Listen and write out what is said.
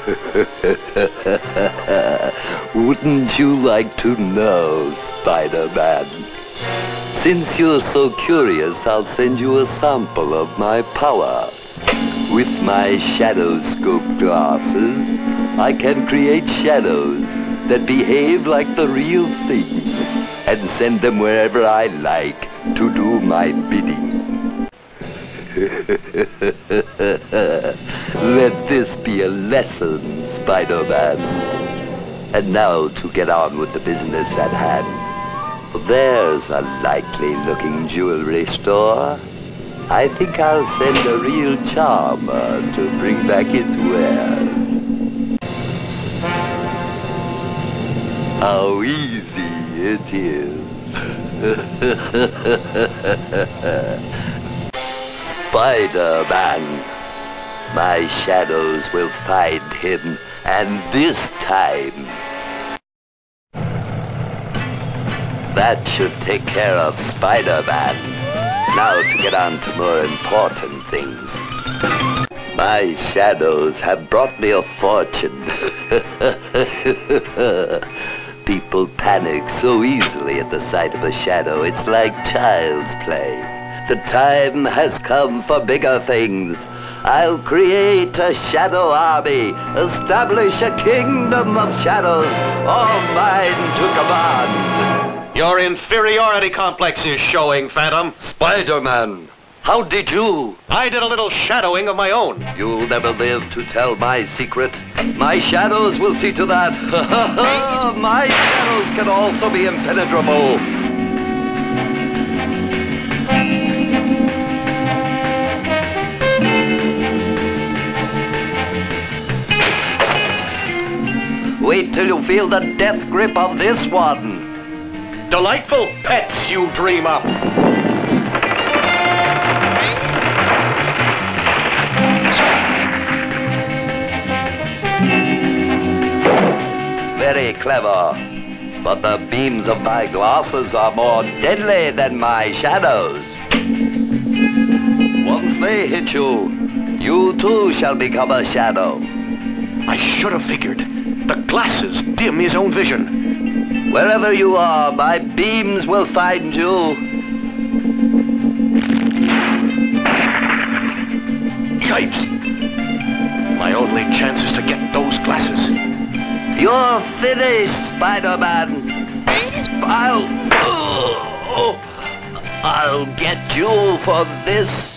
Wouldn't you like to know, Spider-Man? Since you're so curious, I'll send you a sample of my power. With my shadowscope glasses, I can create shadows that behave like the real thing and send them wherever I like to do my bidding. Let this be a lesson, Spider-Man. And now to get on with the business at hand. There's a likely-looking jewelry store. I think I'll send a real charmer to bring back its wares. How easy it is. Spider-Man. My shadows will find him, and this time... That should take care of Spider-Man. Now to get on to more important things. My shadows have brought me a fortune. People panic so easily at the sight of a shadow, it's like child's play. The time has come for bigger things. I'll create a shadow army, establish a kingdom of shadows, all mine to command. Your inferiority complex is showing, Phantom. Spider-Man, how did you? I did a little shadowing of my own. You'll never live to tell my secret. My shadows will see to that. My shadows can also be impenetrable. Wait till you feel the death grip of this one. Delightful pets you dream up. Very clever. But the beams of my glasses are more deadly than my shadows. Once they hit you, you too shall become a shadow. I should have figured. The glasses dim his own vision. Wherever you are, my beams will find you. Yipes! My only chance is to get those glasses. You're finished, Spider-Man. I'll get you for this.